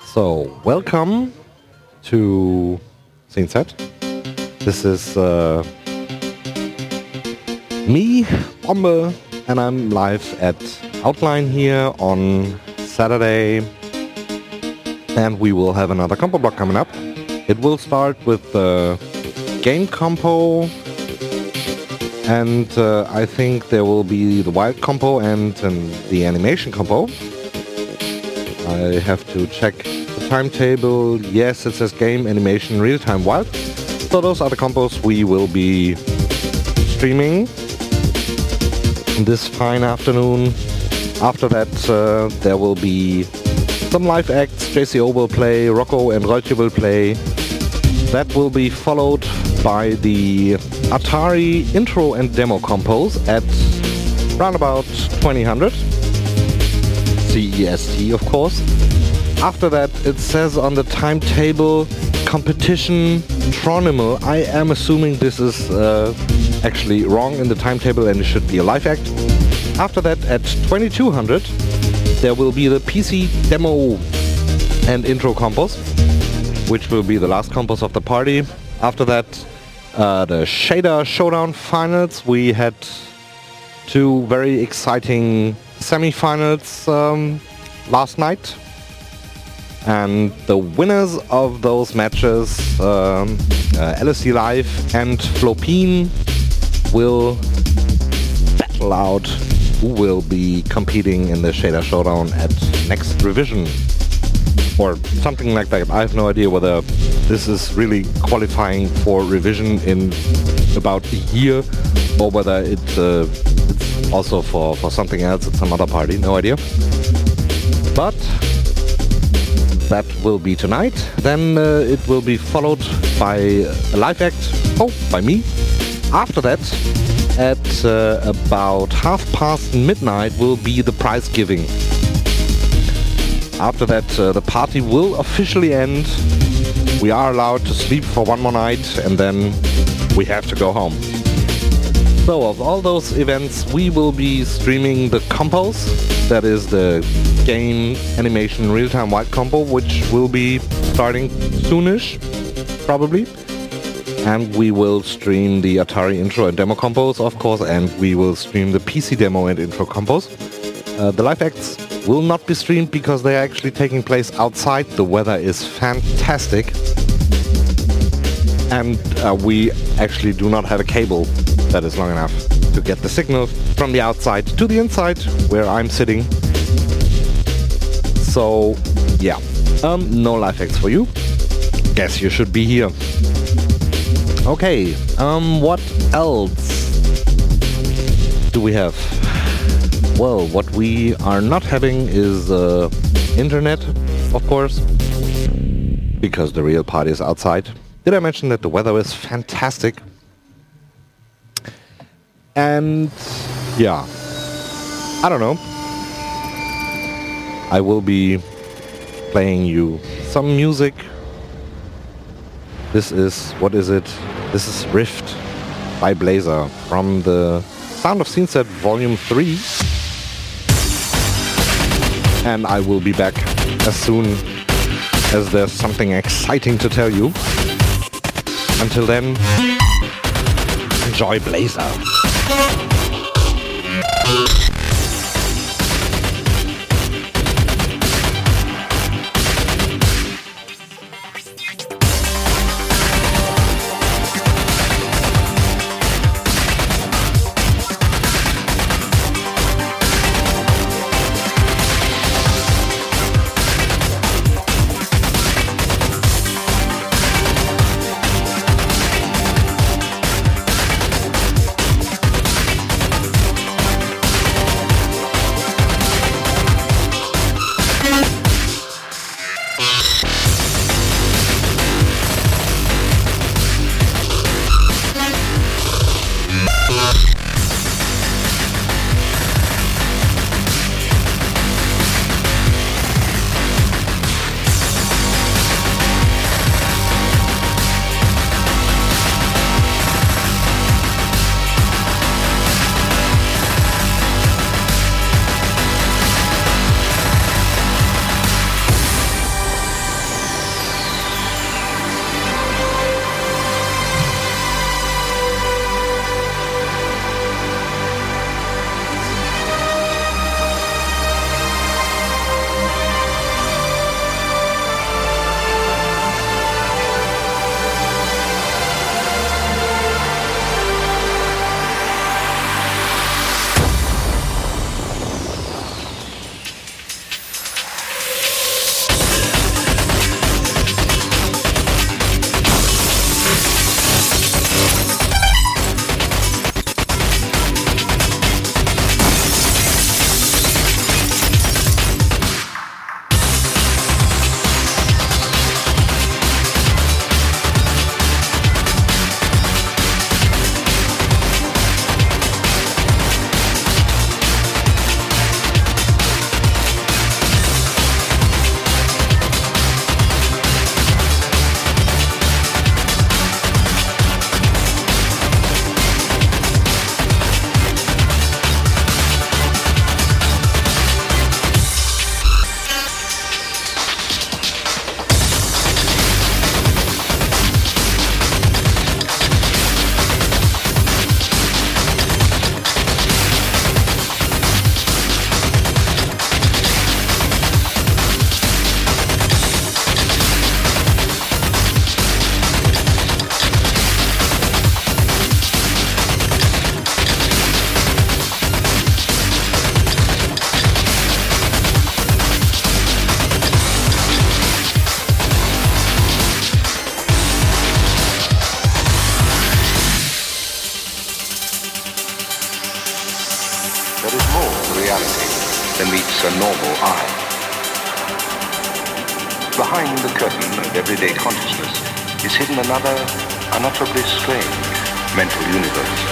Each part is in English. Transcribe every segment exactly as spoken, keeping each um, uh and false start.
So, welcome to Scene Set. This is uh, me, Bombe, and I'm live at Outline here on Saturday. And we will have another compo block coming up. It will start with the game compo, and uh, I think there will be the wild compo and, and the animation compo. I have to check the timetable. Yes, it says game, animation, real-time, wild. So those are the compos we will be streaming this fine afternoon. After that, uh, there will be some live acts. J C O will play, Rocco and Rolche will play. That will be followed by the Atari intro and demo compos at round about twenty hundred. C E S T, of course. After that, it says on the timetable competition Tronimal. I am assuming this is uh, actually wrong in the timetable and it should be a live act. After that, at twenty-two hundred, there will be the P C demo and intro compos, which will be the last compos of the party. After that, uh, the Shader Showdown finals. We had two very exciting semi-finals um, last night, and the winners of those matches, um, uh, L S D Live and Flopine, will battle out who will be competing in the Shader Showdown at next revision or something like that. I have no idea whether this is really qualifying for revision in about a year or whether it, uh, it's also for, for something else at some other party. No idea. But that will be tonight. Then uh, it will be followed by a live act, oh, by me. After that, at uh, about half past midnight, will be the prize giving. After that, uh, the party will officially end. We are allowed to sleep for one more night, and then we have to go home. So, of all those events, we will be streaming the compos. That is the game, animation, real-time wild compo, which will be starting soonish, probably. And we will stream the Atari intro and demo compos, of course, and we will stream the P C demo and intro compos. Uh, the live acts will not be streamed because they are actually taking place outside. The weather is fantastic. And uh, we actually do not have a cable that is long enough to get the signal from the outside to the inside where I'm sitting. So, yeah, um, no live acts for you. Guess you should be here. Okay, um, what else do we have? Well, what we are not having is uh, internet, of course, because the real party is outside. Did I mention that the weather is fantastic? And yeah, I don't know. I will be playing you some music. This is, what is it? This is Rift by Blazer from the Sound of Scene Set Volume three. And I will be back as soon as there's something exciting to tell you. Until then, enjoy Blazer. reality than meets a normal eye. Behind the curtain of everyday consciousness is hidden another, unutterably strange mental universe.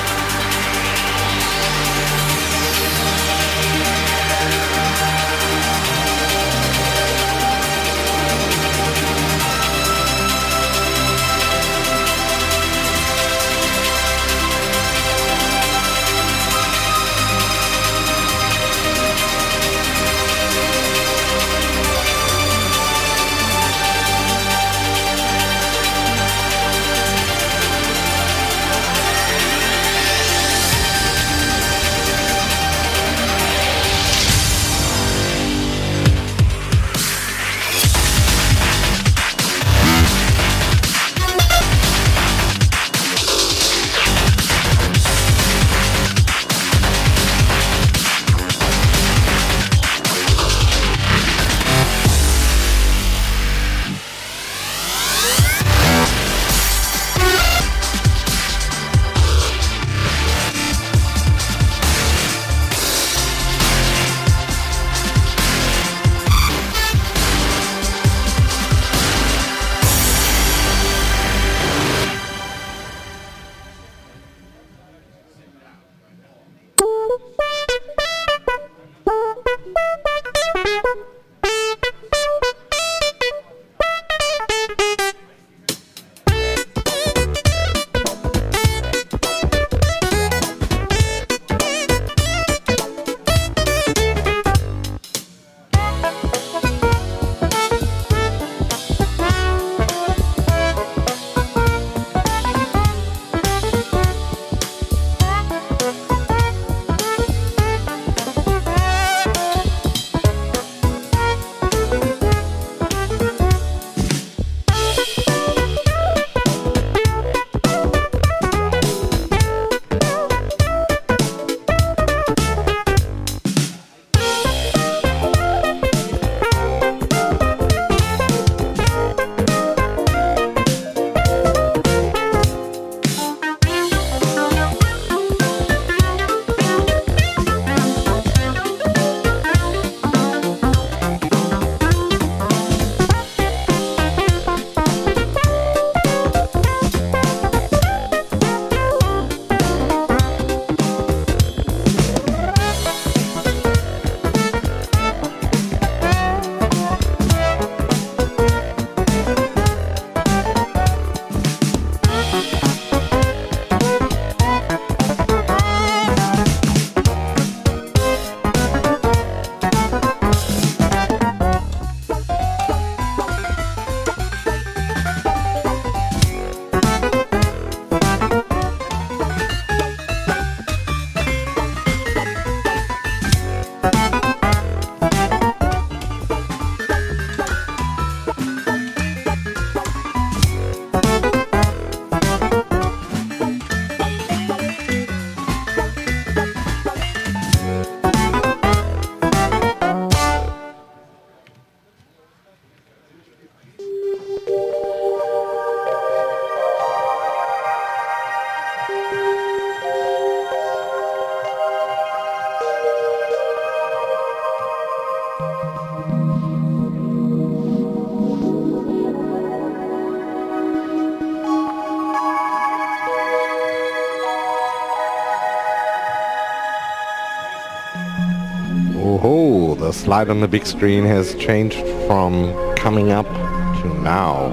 Oh, the slide on the big screen has changed from coming up to now.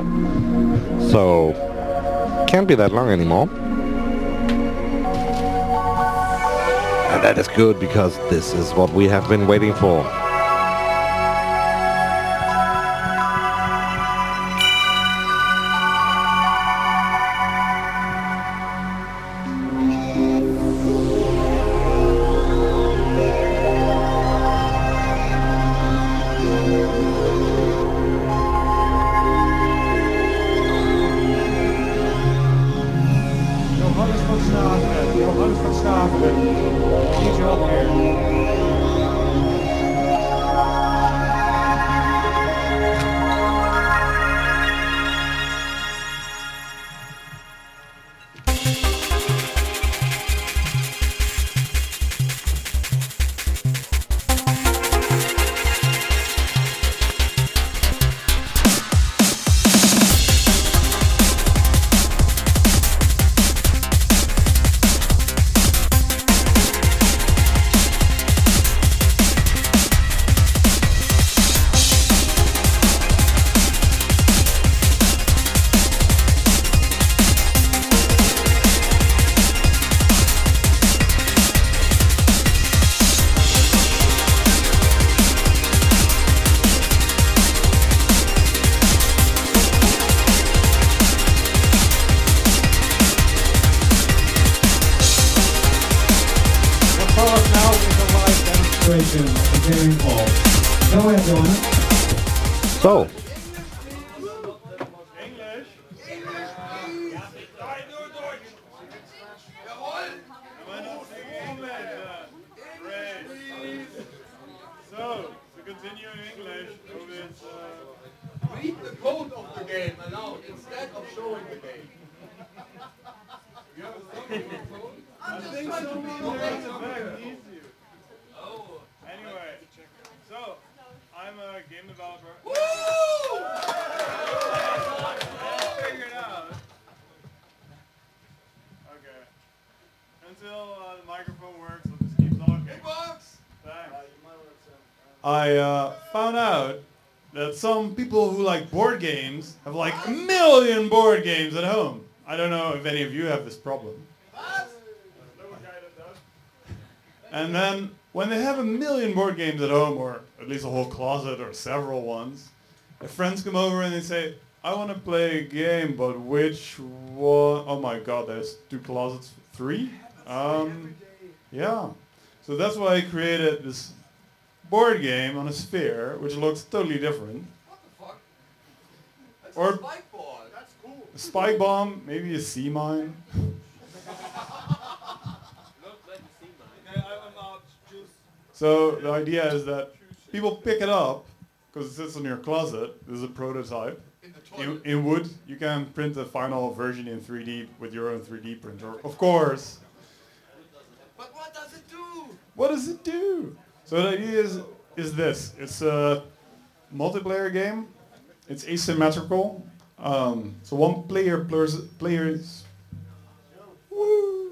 So, can't be that long anymore. And that is good because this is what we have been waiting for. demonstration of the game of. Go ahead, Johanna. So, English. So, to continue in English, with, uh, read the code of the game aloud instead of showing the game. I think someone there in the back needs you. Oh. Anyway, so, I'm a game developer. Woo! Figure it out. Okay. Until uh, the microphone works, I'll just keep talking. It works! Thanks. I uh, found out that some people who like board games have like a million board games at home. I don't know if any of you have this problem. And then when they have a million board games at home, or at least a whole closet or several ones, their friends come over and they say, I want to play a game, but which one? Oh my god, there's two closets, three? Um, yeah. So that's why I created this board game on a sphere, which looks totally different. What the fuck? That's Or a spike ball. That's cool. a spike bomb, maybe a sea mine. So the idea is that people pick it up because it sits in your closet. This is a prototype. In the In, toilet. in wood, you can print the final version in three D with your own three D printer, of course. But what does it do? What does it do? So the idea is is this: it's a multiplayer game. It's asymmetrical. Um, so one player plus players. Woo.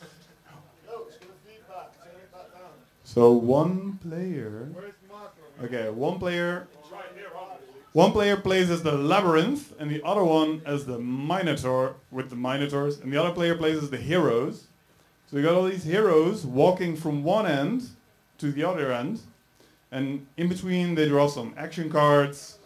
So one player. Okay, one player. One player plays as the labyrinth, and the other one as the minotaur with the minotaurs, and the other player plays as the heroes. So you got all these heroes walking from one end to the other end, and in between they draw some action cards.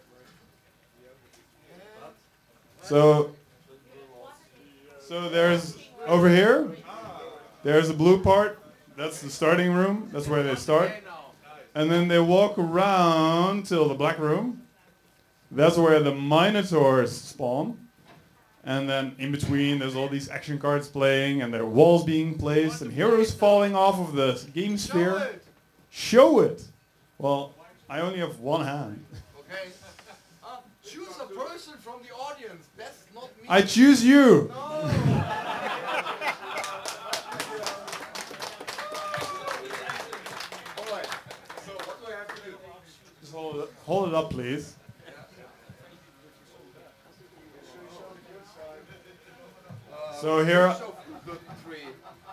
So, so there's over here. There's a blue part. That's the starting room. That's where they start. And then they walk around till the black room. That's where the minotaurs spawn. And then in between there's all these action cards playing and there are walls being placed and heroes falling off of the game sphere. Show it. Show it! Well, I only have one hand. Okay. Uh, choose a person from the audience. Best not me. I choose you! Alright. So what do I have to do? Just hold it, hold it up, please. So here, Show the three.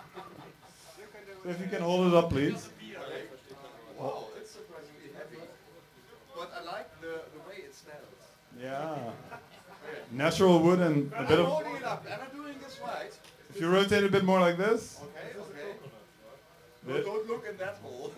so if you can hold it up, please. Wow, it's surprisingly heavy. But I like the, the way it smells. Yeah. Natural wood and a I'm bit of... holding it up. Am I doing this right? If you rotate a bit more like this. Okay, okay. Bit. Don't look in that hole.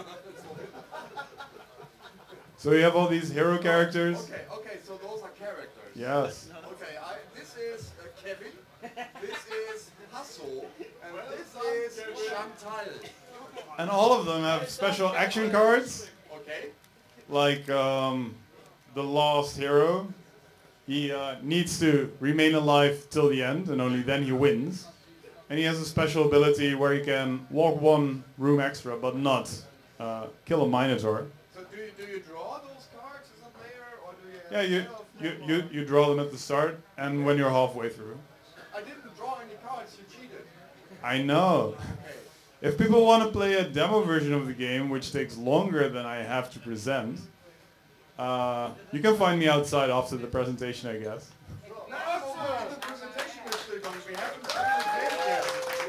So you have all these hero characters. Okay, okay, so those are characters. Yes. Okay, I, this is uh, Kevin, this is Hasso, and this is Chantal. And all of them have special action cards. Okay? Like um, the last hero. He uh, needs to remain alive till the end, and only then he wins. And he has a special ability where he can walk one room extra, but not uh, kill a minotaur. So do you, do you draw those cards as a player, or do you have Yeah, you, yourself you, draw? you, you draw them at the start, and when you're halfway through. I didn't draw any cards, you cheated. I know. Okay. If people want to play a demo version of the game, which takes longer than I have to present, uh, you can find me outside after the presentation, I guess. No, no, the presentation is still going. We haven't started the game yet.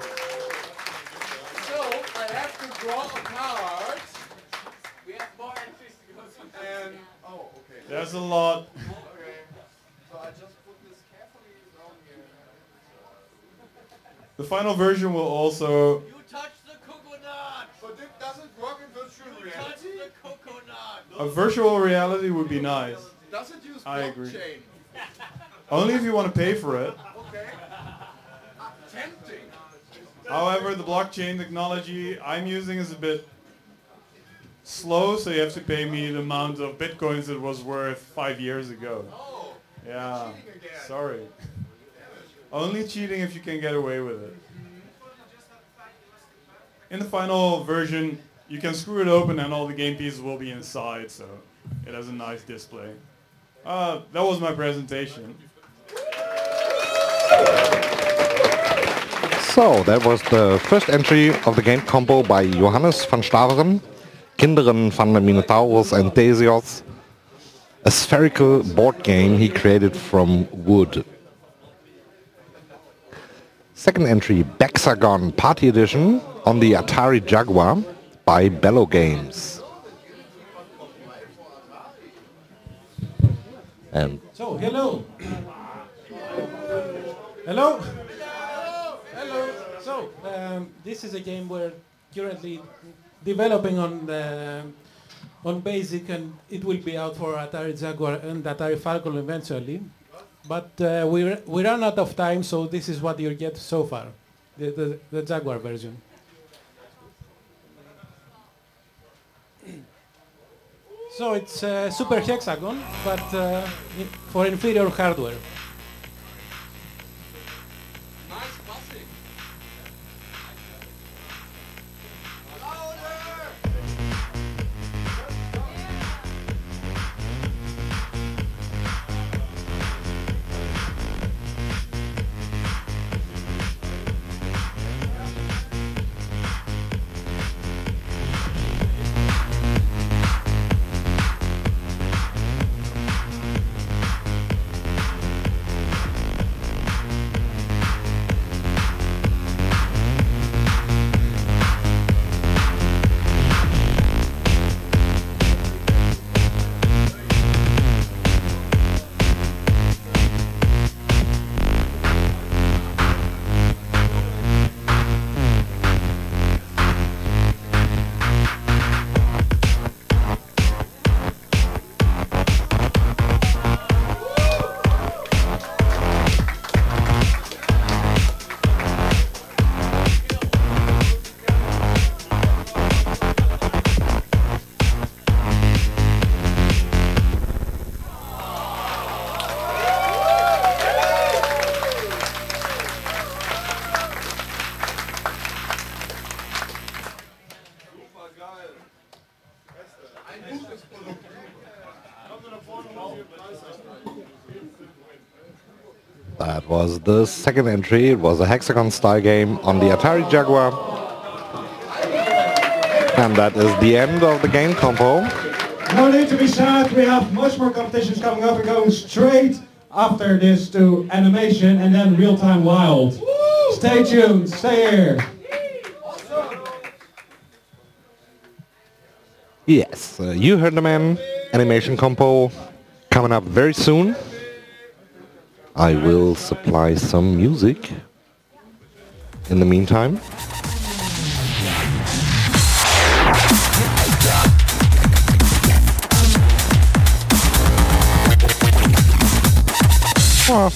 So, I have to draw a card. We have more entries to go through. And, oh, okay. There's a lot. Okay. So I just put this carefully down here. The final version will also... You touched the coconut! But it doesn't work in virtual You touched reality? the coconut! A virtual reality would be nice. Does it use I blockchain? agree. Only if you want to pay for it. Okay. Tempting. However, the blockchain technology I'm using is a bit slow, so you have to pay me the amount of bitcoins it was worth five years ago. Oh, Yeah, cheating again. sorry. Only cheating if you can get away with it. In the final version, you can screw it open and all the game pieces will be inside, so it has a nice display. Uh, that was my presentation. So, that was the first entry of the game combo by Johannes van Staveren, Kinderen van de Minotaurus and Theseus, a spherical board game he created from wood. Second entry, Bexagon Party Edition on the Atari Jaguar by Bello Games. And So, hello. Hello. Hello. So, um, this is a game we're currently developing on the, on BASIC, and it will be out for Atari Jaguar and Atari Falcon eventually. But uh, we we ran out of time, so this is what you get so far, the the, the Jaguar version. So it's uh, Super Hexagon, but uh, i- for inferior hardware. Nice buzzing. that was the second entry. It was a hexagon style game on the Atari Jaguar. And that is the end of the game combo. No need to be sad, we have much more competitions coming up. We're going straight after this to animation and then real-time wild. Stay tuned, stay here. Yes, uh, you heard the man. Animation compo coming up very soon. I will supply some music in the meantime. Oh.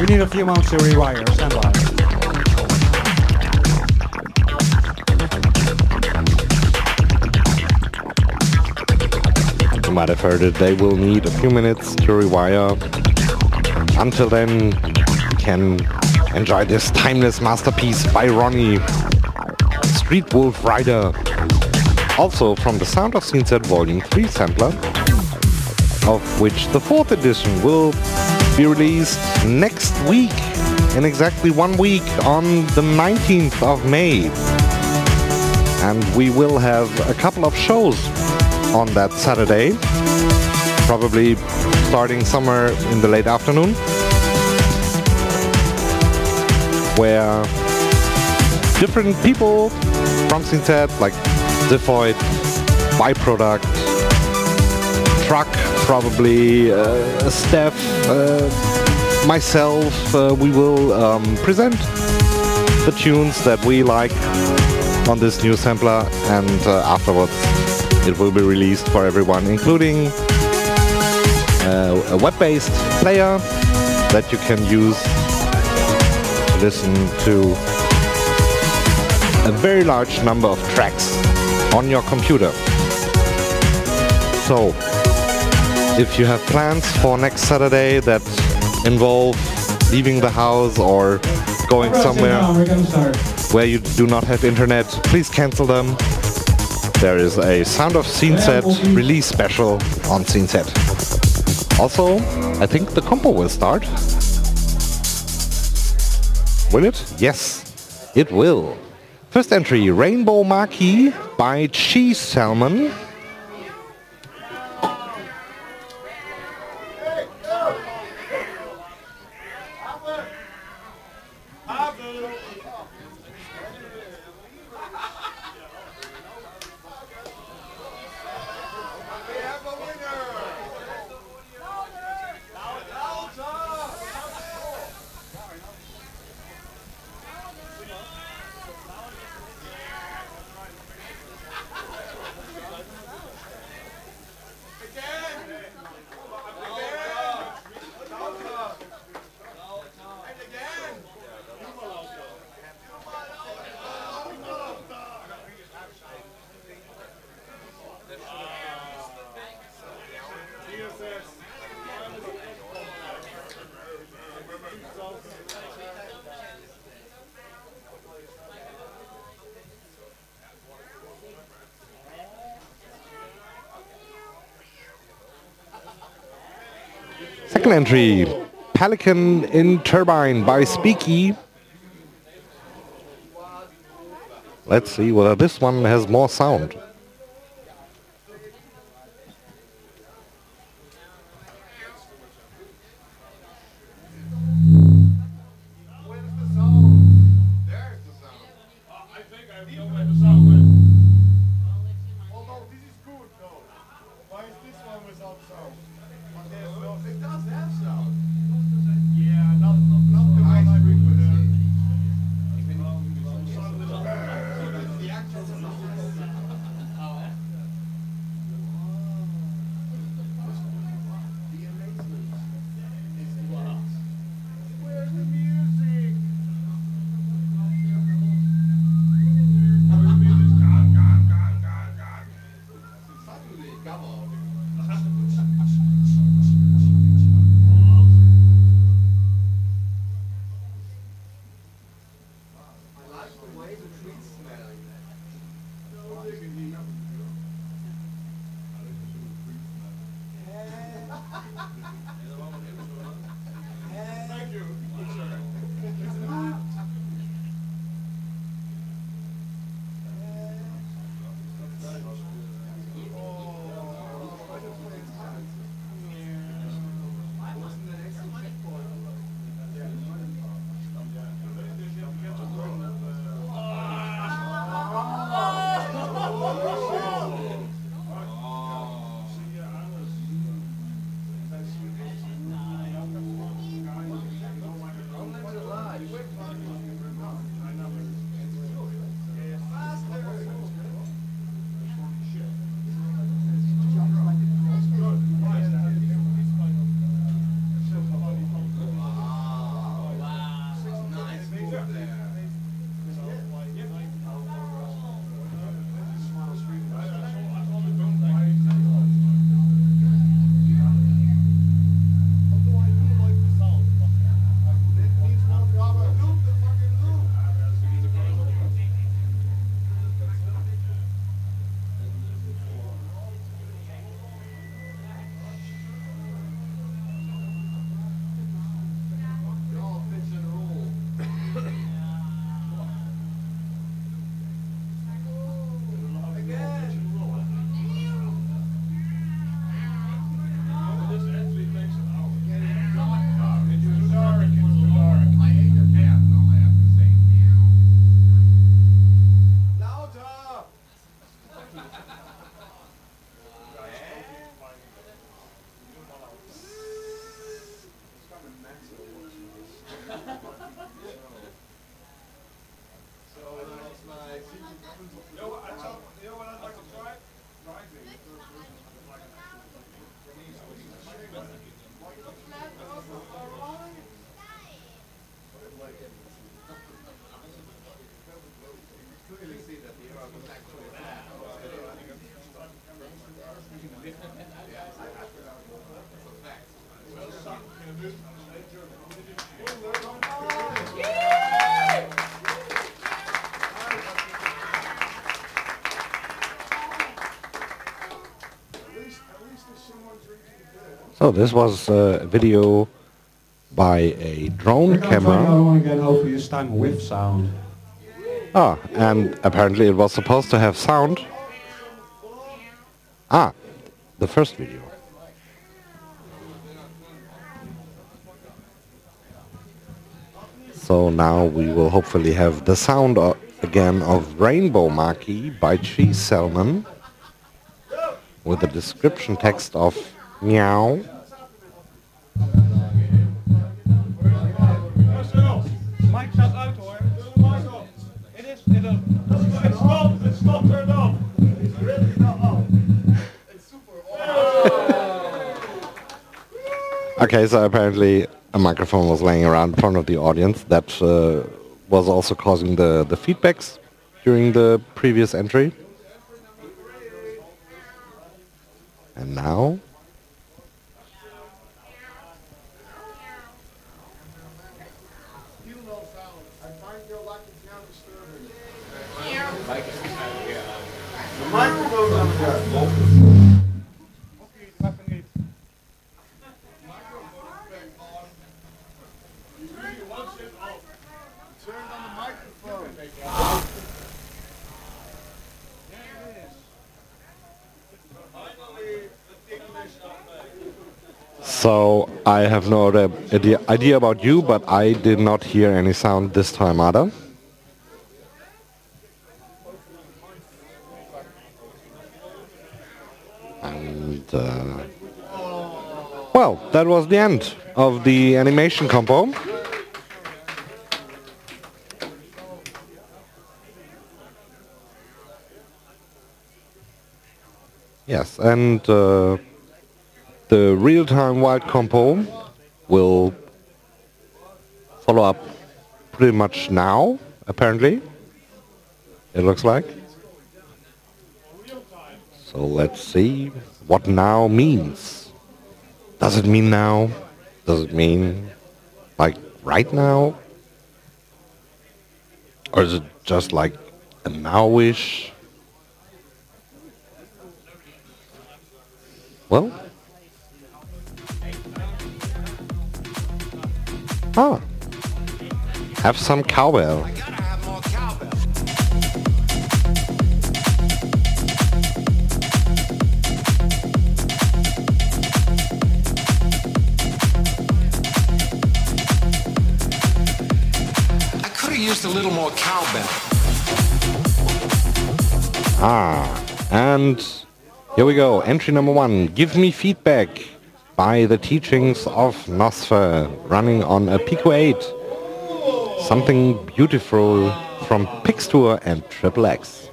We need a few moments to rewire. Stand by. You might have heard it. They will need a few minutes to rewire. Until then, you can enjoy this timeless masterpiece by Ronnie, Street Wolf Rider. Also from the Sound of Scene Set Volume three sampler, of which the fourth edition will be released next week, in exactly one week, on the nineteenth of May. And we will have a couple of shows on that Saturday, probably starting somewhere in the late afternoon, where different people from Scene Set, like Ziphoid, Byproduct, Truck, probably uh, Steph, uh, myself, uh, we will um, present the tunes that we like on this new sampler, and uh, afterwards it will be released for everyone, including uh, a web-based player that you can use to listen to a very large number of tracks on your computer. So, if you have plans for next Saturday that involve leaving the house or going somewhere where you do not have internet, please cancel them. There is a Sound of Scene Set release special on Scene Set. Also, I think the compo will start. Will it? Yes, it will. First entry, Rainbow Marquee by Cheese Salmon. Second entry, Pelican in Turbine by Speaky. Let's see whether this one has more sound. So this was a video by a drone camera. I again over this time with sound. Ah, and apparently it was supposed to have sound. Ah, the first video. So now we will hopefully have the sound of, again of Rainbow Marquee by Cheese Salmon with the description text of meow. Mike staat uit hoor. Turn the mic off. It is. It is. It's stopped. It's stopped. Turn off. It's really not off. It's super off. Okay, so apparently a microphone was laying around in front of the audience. That uh, was also causing the, the feedbacks during the previous entry. And now... De microfoon aan elkaar. So I have no other idea, idea about you, but I did not hear any sound this time either. And uh, well, that was the end of the animation compo. Yes, and uh, the real-time wild compo will follow up pretty much now, apparently. It looks like. So let's see what now means. Does it mean now? Does it mean like right now? Or is it just like a now-ish? Well, ah, have some cowbell. I could have used a little more cowbell. Ah, and here we go. Entry number one. Give me feedback by the teachings of Nosfer, running on a Pico eight. Something beautiful from Pixtour and Triple X.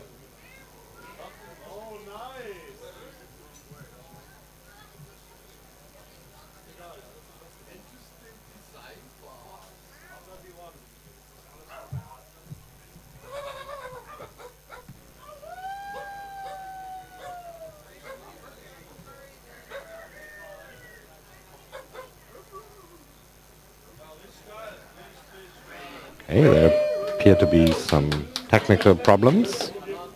Okay, there appear to be some technical problems.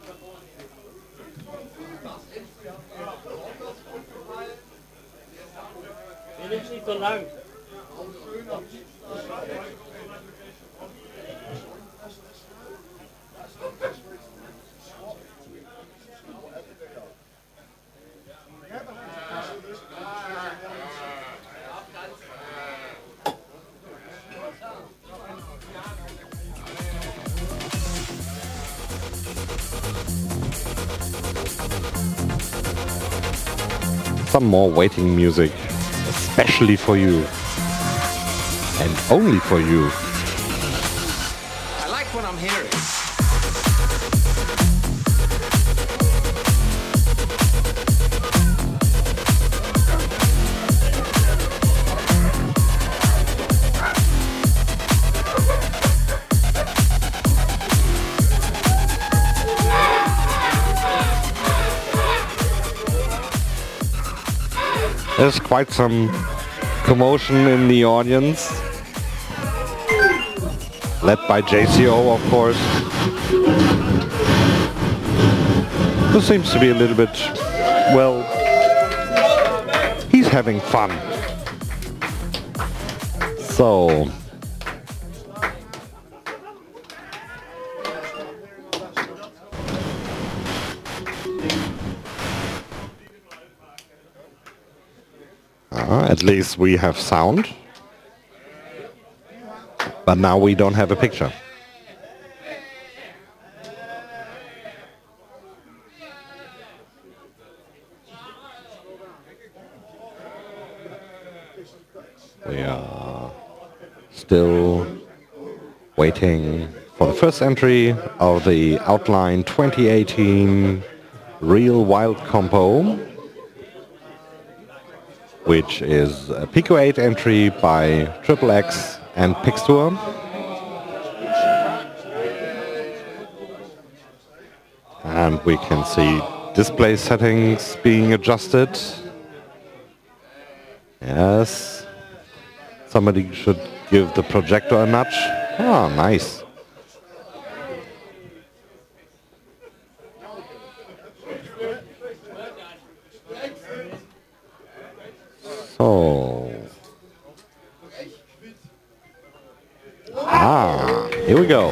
Some more waiting music, especially for you. And only for you. I like what I'm hearing. There's quite some commotion in the audience. Led by J C O, of course. Who seems to be a little bit, well, he's having fun. So, uh, at least we have sound, but now we don't have a picture. We are still waiting for the first entry of the Outline twenty eighteen Real Wild Compo, which is a Pico eight entry by Triple X and Pixtur. And we can see display settings being adjusted. Yes. Somebody should give the projector a nudge. Ah, nice. So. Ah, here we go.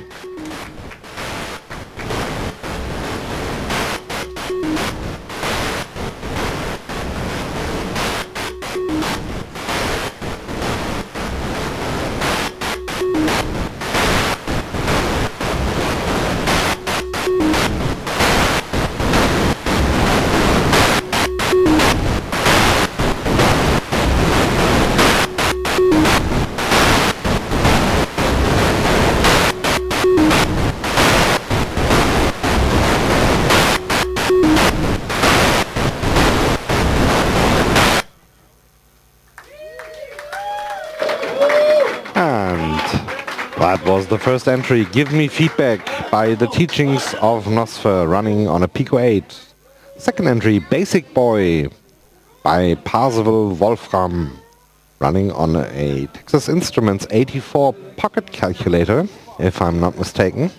That was the first entry, Give Me Feedback, by The Teachings of Nosfer, running on a Pico eight. Second entry, Basic Boy, by Parzival Wolfram, running on a Texas Instruments eighty-four pocket calculator, if I'm not mistaken.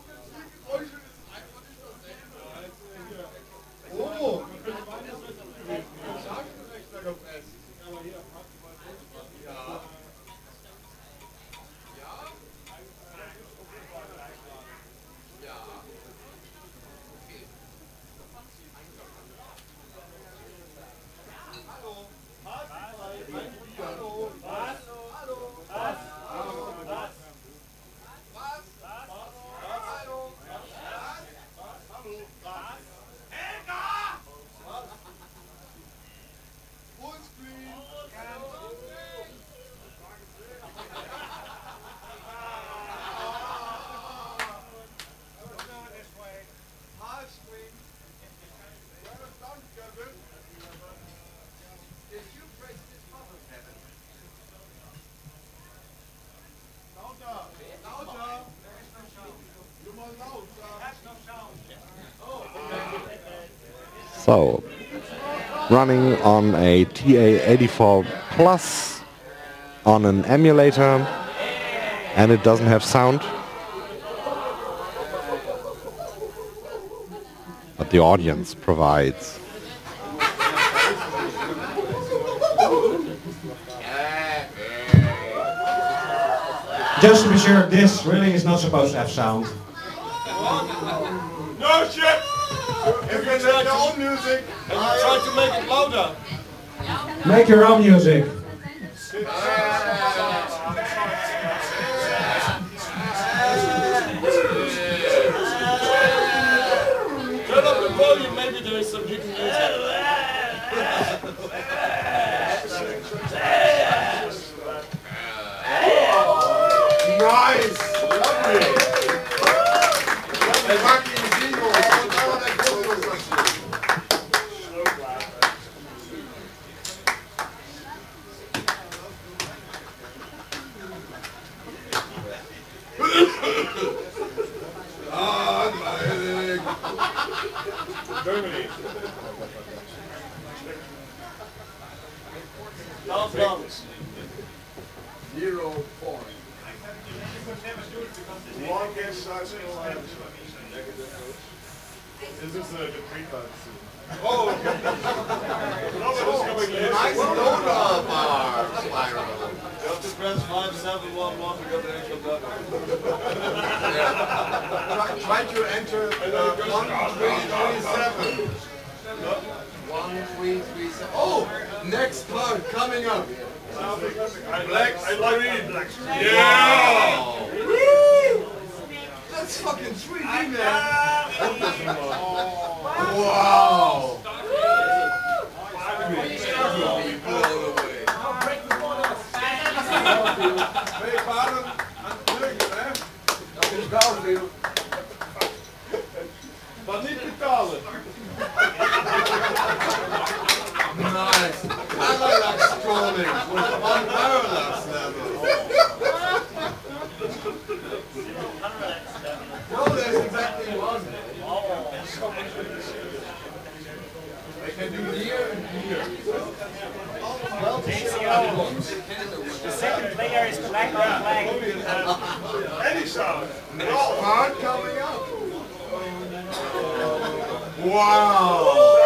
So, running on a T A eighty-four Plus on an emulator, and it doesn't have sound, but the audience provides. Just to be sure, this really is not supposed to have sound. No shit! You can make your own music and you try to make it louder. Make your own music. Turn up the volume, maybe there is some hidden music. Nice! Lovely! Germany. Zero point. One guess I still have negative. This is a the pre-bud. Nice donor bar, Spiral. You have to press five seven one one to get the actual button. Try, try to enter uh, one three three seven. One three three seven. Oh, next card coming up. Black screen. Black screen. Yeah. Woo! That's fucking three D, man. Wow. Be blown away. Hey, pardon. I'm doing it, eh? Dat is Battlefield. Maar niet betalen. Nice. Parallax scrolling on parallax level. No, there's exactly one. They can do here and here. The second player is black on black. Any sound. Next card coming up. Wow.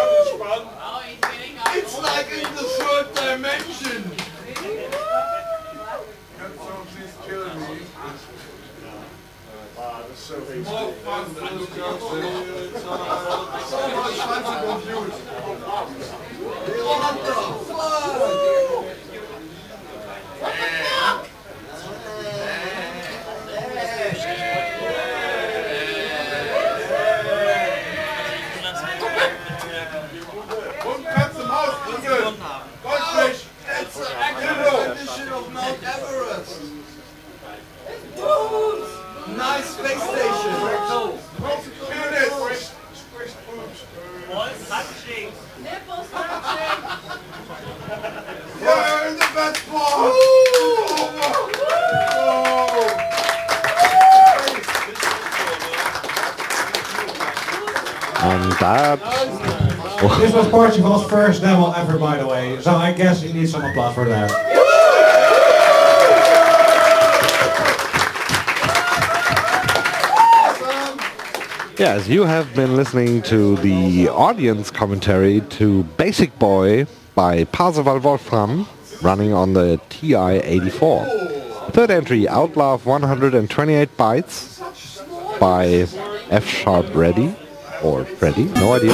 It's like in the third dimension. Something's killing me. More fun than the so much fun to confuse. What the fuck? Goldfish! That's the actual edition of Mount Everest. Woo! Nice space station. Here it is. Touching. Nipples touching. We're in the best part. And that... This was Portugal's first demo ever, by the way, so I guess you need some applause for that. Yes, you have been listening to the audience commentary to Basic Boy by Parzival Wolfram, running on the T I eighty-four. Third entry, Outlaw one hundred twenty-eight bytes by F Sharp Ready, or Freddy, no idea.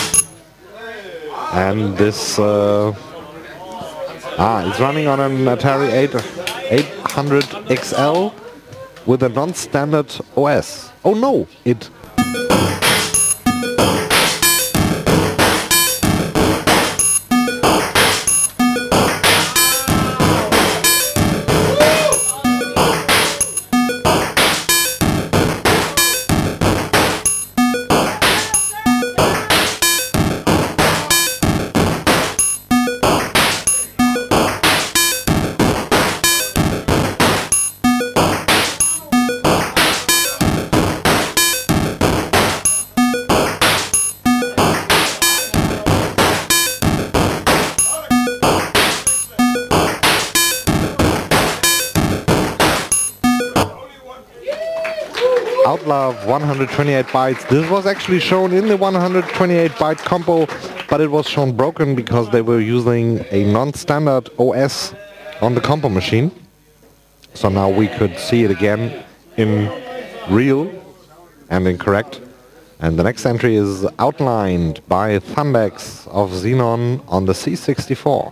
And this uh, ah, it's running on an Atari eight hundred X L with a non-standard O S. Oh no, it Outlaw one hundred twenty-eight bytes. This was actually shown in the one hundred twenty-eight byte compo, but it was shown broken because they were using a non-standard O S on the compo machine. So now we could see it again in real and in correct. And the next entry is outlined by Thundex of Xenon on the C sixty-four.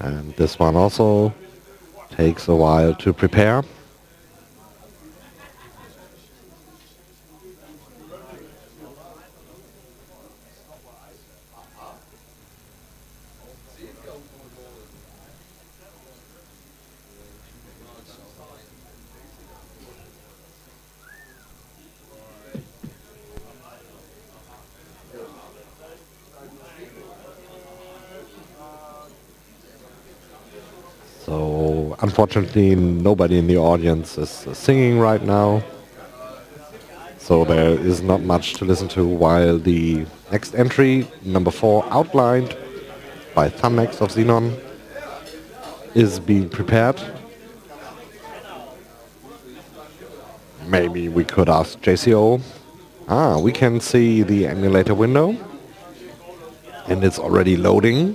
And this one also takes a while to prepare. So unfortunately nobody in the audience is uh, singing right now, so there is not much to listen to while the next entry, number four, Outlined by Thunnex of Xenon, is being prepared. Maybe we could ask J C O. Ah, we can see the emulator window and it's already loading,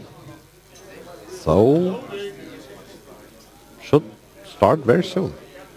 so should start very soon.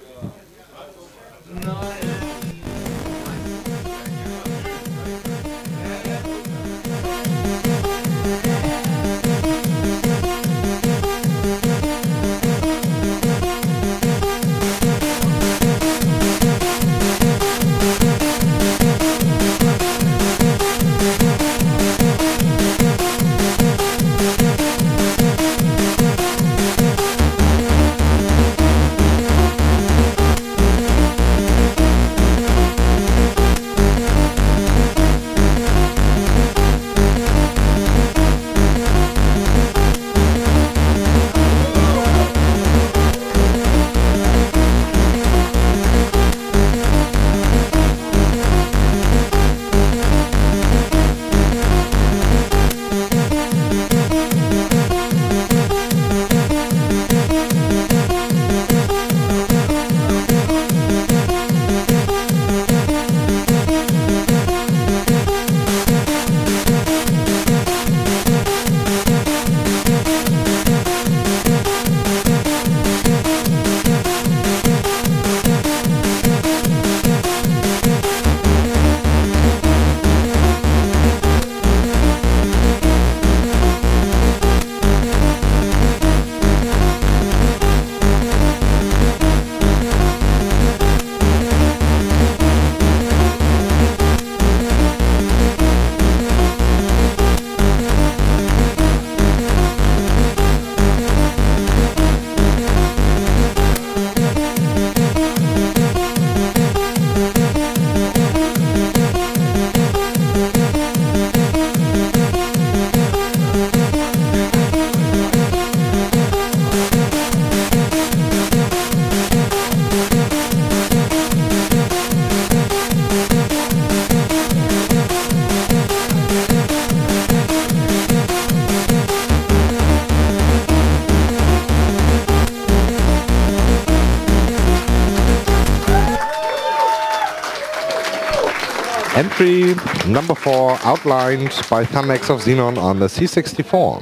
Entry number four, Outlined by Thunnex of Xenon on the C sixty-four.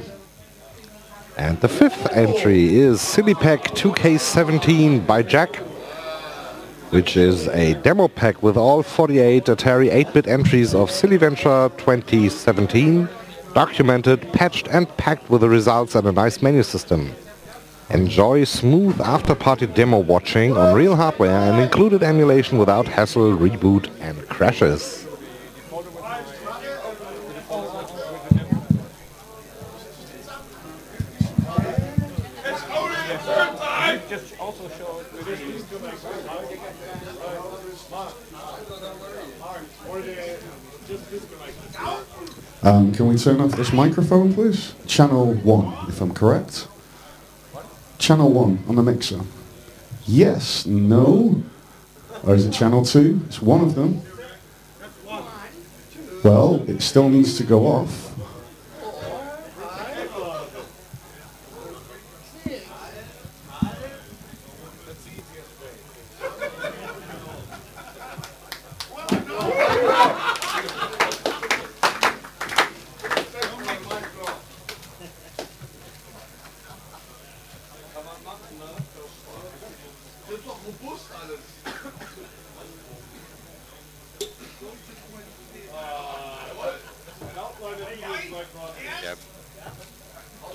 And the fifth entry is Silly Pack two K seventeen by Jack, which is a demo pack with all forty-eight Atari eight-bit entries of Silly Venture twenty seventeen, documented, patched and packed with the results and a nice menu system. Enjoy smooth after-party demo watching on real hardware and included emulation without hassle, reboot and crashes. Um, can we turn off this microphone, please? Channel one, if I'm correct. Channel one on the mixer. Yes, no, or is it channel two? It's one of them. Well, it still needs to go off.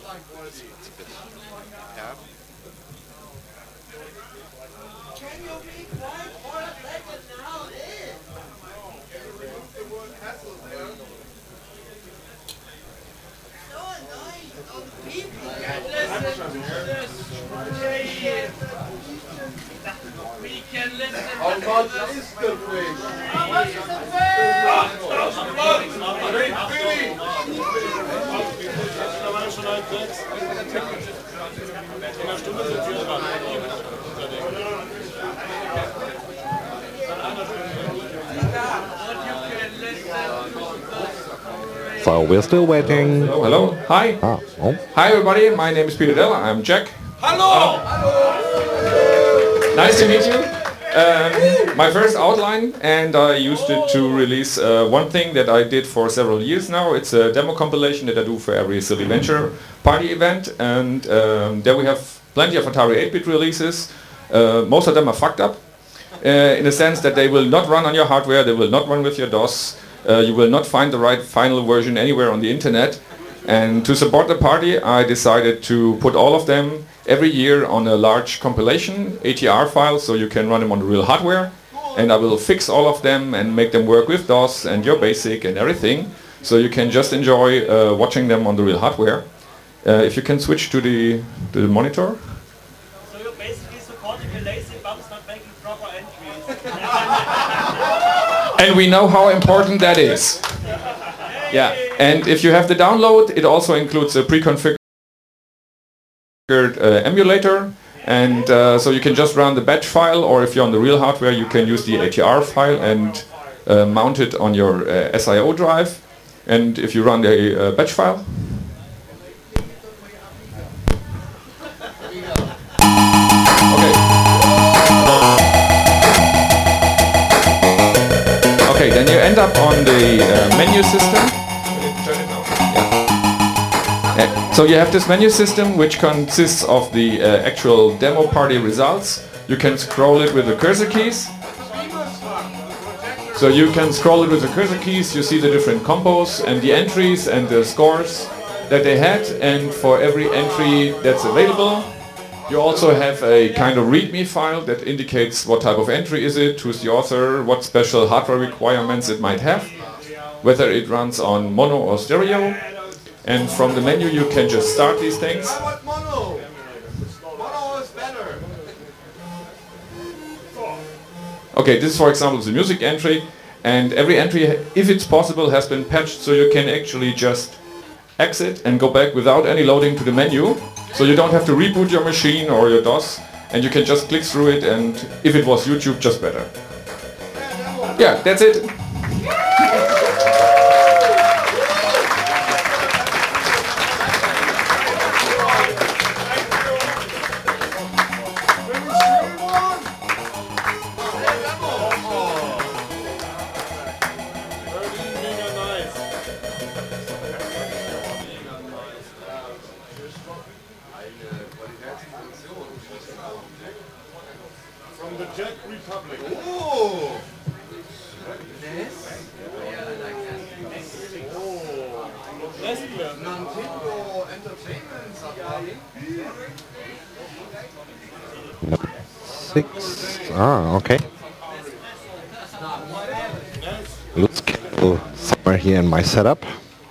How much is the thing? How much is the So we're still waiting. Hello, hello. Hi. Ah, oh. Hi everybody, my name is Peter Della, I'm Jack. Hello! Uh, nice to meet you. Um, my first outline, and I used it to release uh, one thing that I did for several years now. It's a demo compilation that I do for every Silly Venture party event, and um, there we have plenty of Atari eight bit releases. Uh, most of them are fucked up, uh, in the sense that they will not run on your hardware, they will not run with your DOS, uh, you will not find the right final version anywhere on the internet. And to support the party, I decided to put all of them every year on a large compilation A T R file, so you can run them on the real hardware. And I will fix all of them and make them work with DOS and your BASIC and everything, so you can just enjoy uh, watching them on the real hardware. Uh, if you can switch to the, to the monitor. So you're basically supporting the lazy bums not making proper entries. And we know how important that is. Yeah, and if you have the download, it also includes a pre-configured uh, emulator, and uh, so you can just run the batch file, or if you're on the real hardware, you can use the A T R file and uh, mount it on your uh, S I O drive. And if you run the uh, batch file, okay. Okay, then you end up on the uh, menu system. Yeah. So you have this menu system which consists of the uh, actual demo party results. You can scroll it with the cursor keys. So you can scroll it with the cursor keys, you see the different combos and the entries and the scores that they had, and for every entry that's available you also have a kind of readme file that indicates what type of entry is it, who's the author, what special hardware requirements it might have, whether it runs on mono or stereo. And from the menu you can just start these things. I want mono! Mono is better! Okay, this is for example the music entry, and every entry, if it's possible, has been patched so you can actually just exit and go back without any loading to the menu. So you don't have to reboot your machine or your DOS, and you can just click through it, and if it was YouTube, just better. Yeah, that's it. From the Czech Republic. Oh! Nintendo Entertainment Safari. Six. Ah, okay. Let's go somewhere here in my setup.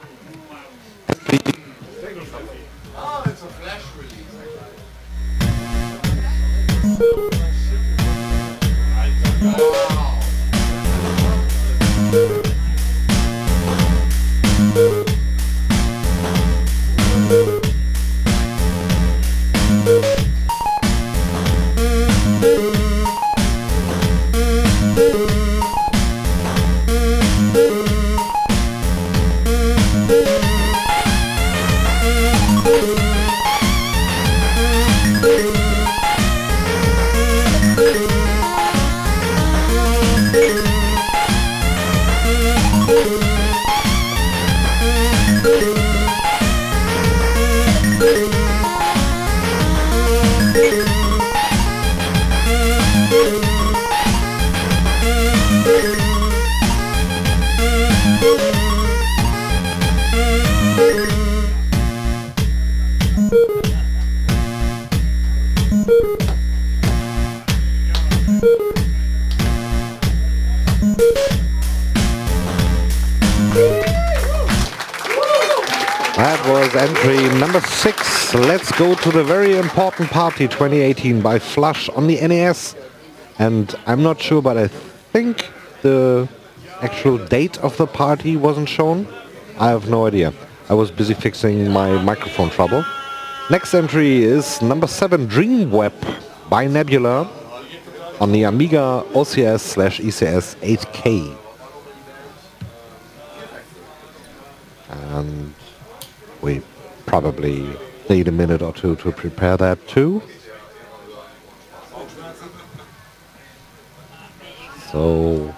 Oh, it's a flash release. Wow. That was entry number six. Let's go to the very important party twenty eighteen by Flush on the N E S. And I'm not sure, but I think the actual date of the party wasn't shown. I have no idea. I was busy fixing my microphone trouble. Next entry is number seven, Dreamweb by Nebula on the Amiga O C S slash E C S eight K. And we probably need a minute or two to prepare that too. So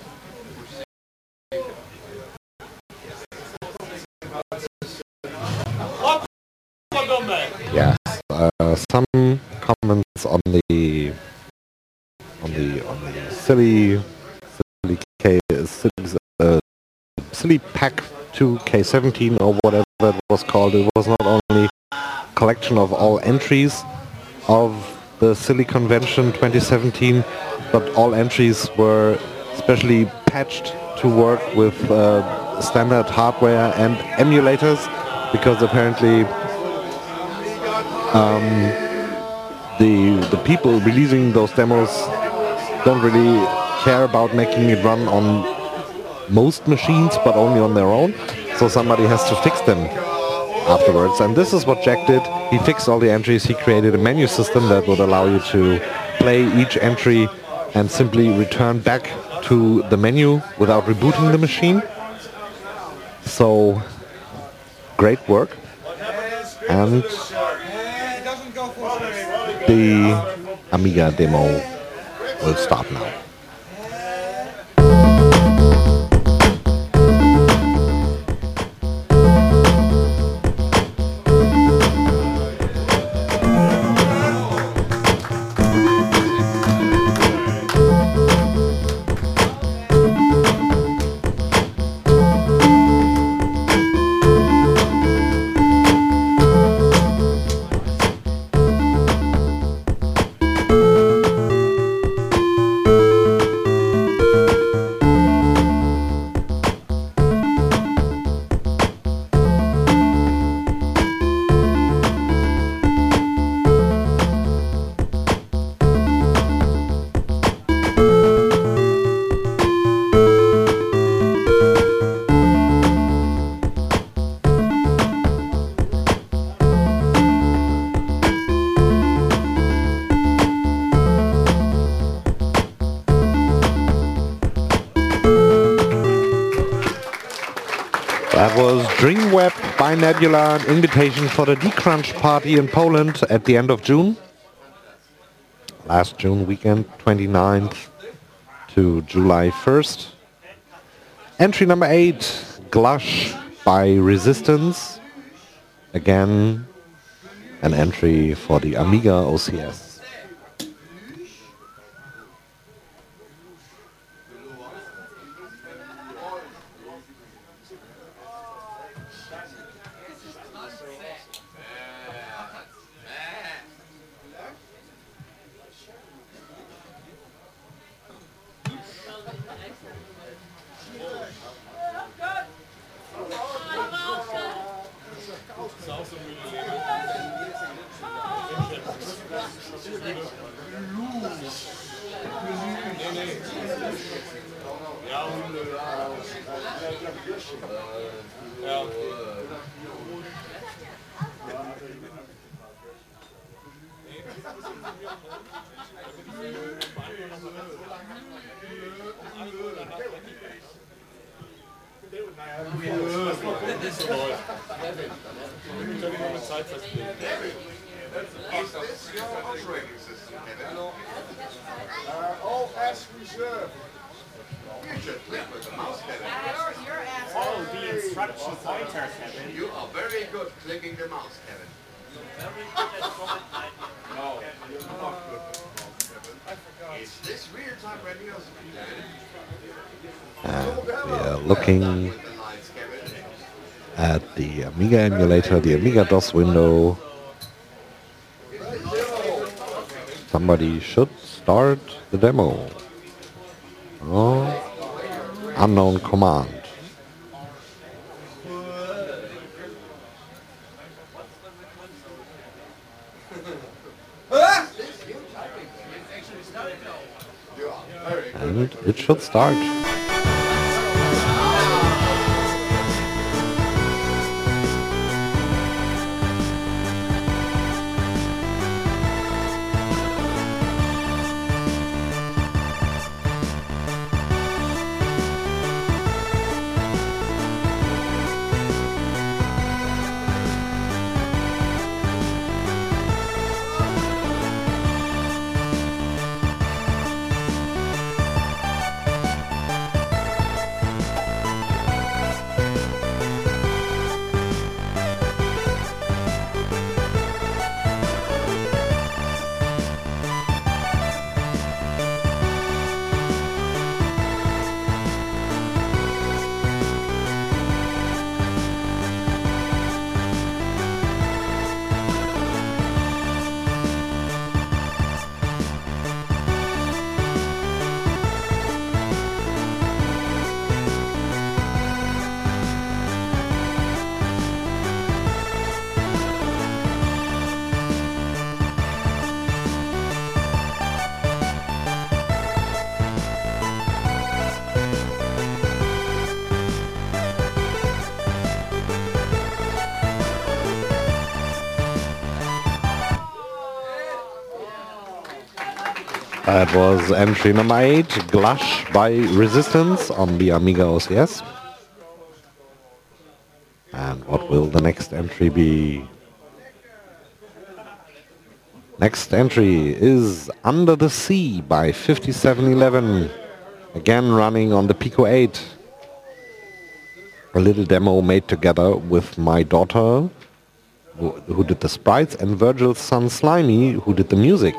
yes, uh, some comments on the on the on the silly silly K silly, uh, silly pack two K seventeen or whatever it was called. It was not only a collection of all entries of the silly convention twenty seventeen, but all entries were specially patched to work with uh, standard hardware and emulators, because apparently um, the the people releasing those demos don't really care about making it run on most machines, but only on their own. So somebody has to fix them afterwards, and this is what Jack did. He fixed all the entries. He created a menu system that would allow you to play each entry and simply return back to the menu without rebooting the machine. So great work. And the Amiga demo will start now. That was Dreamweb by Nebula, an invitation for the D-Crunch party in Poland at the end of June. Last June weekend, twenty-ninth to July first. Entry number eight, Glush by Resistance. Again, an entry for the Amiga O C S. All as reserved. You should click with the mouse, Kevin. Follow the instruction pointer, Kevin. You are very good clicking the mouse, Kevin. Very good at comment typing. No, you're not good at the mouse, Kevin. Is this real-time radio? And we are looking at the Amiga emulator, the Amiga DOS window. Somebody should start the demo. Oh, unknown command. and it should start. That was entry number eight, Glush by Resistance on the Amiga O C S. And what will the next entry be? Next entry is Under the Sea by fifty-seven eleven, again running on the Pico eight. A little demo made together with my daughter, who, who did the sprites, and Virgil's son Slimy, who did the music.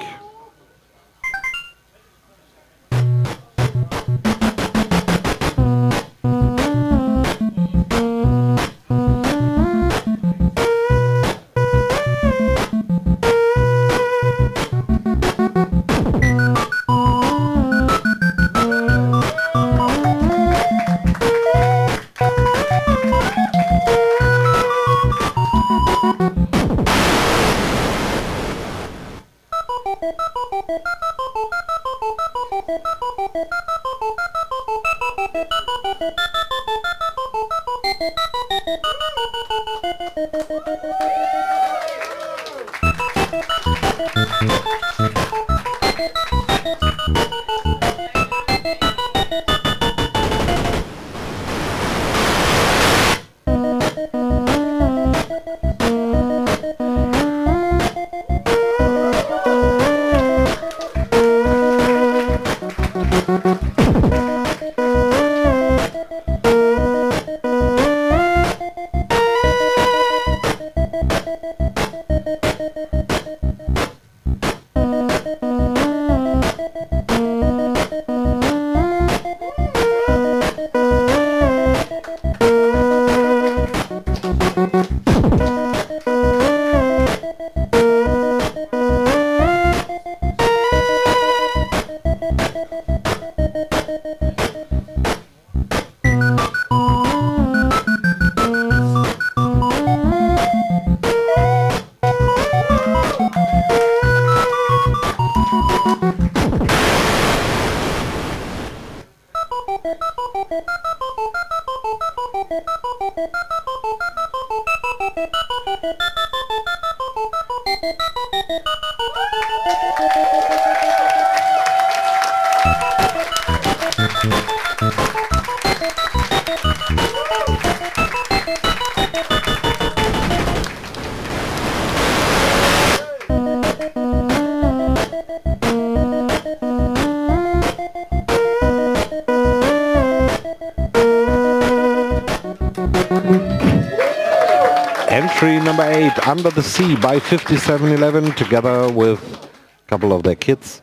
Entry number eight, Under the Sea by fifty-seven eleven, together with a couple of their kids.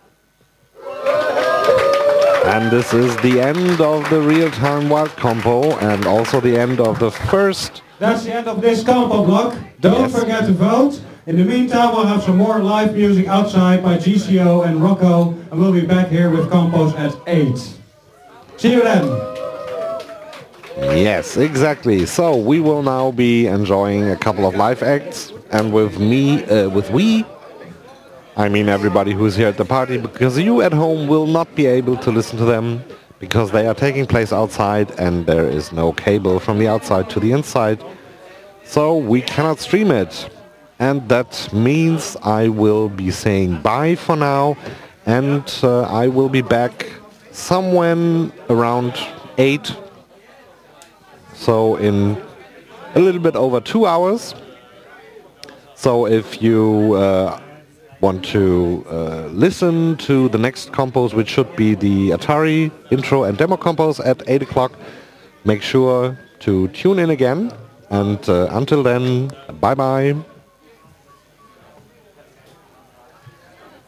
And this is the end of the real-time wild compo, and also the end of the first. That's the end of this compo block. Don't yes. forget to vote. In the meantime, we'll have some more live music outside by G C O and Rocco, and we'll be back here with compos at eight. See you then. Yes, exactly. So we will now be enjoying a couple of live acts, and with me, uh, with we, I mean everybody who's here at the party, because you at home will not be able to listen to them because they are taking place outside and there is no cable from the outside to the inside. So we cannot stream it. And that means I will be saying bye for now, and uh, I will be back somewhere around eight. So in a little bit over two hours. So if you uh, want to uh, listen to the next compos, which should be the Atari intro and demo compos at eight o'clock, make sure to tune in again. And uh, until then, bye bye.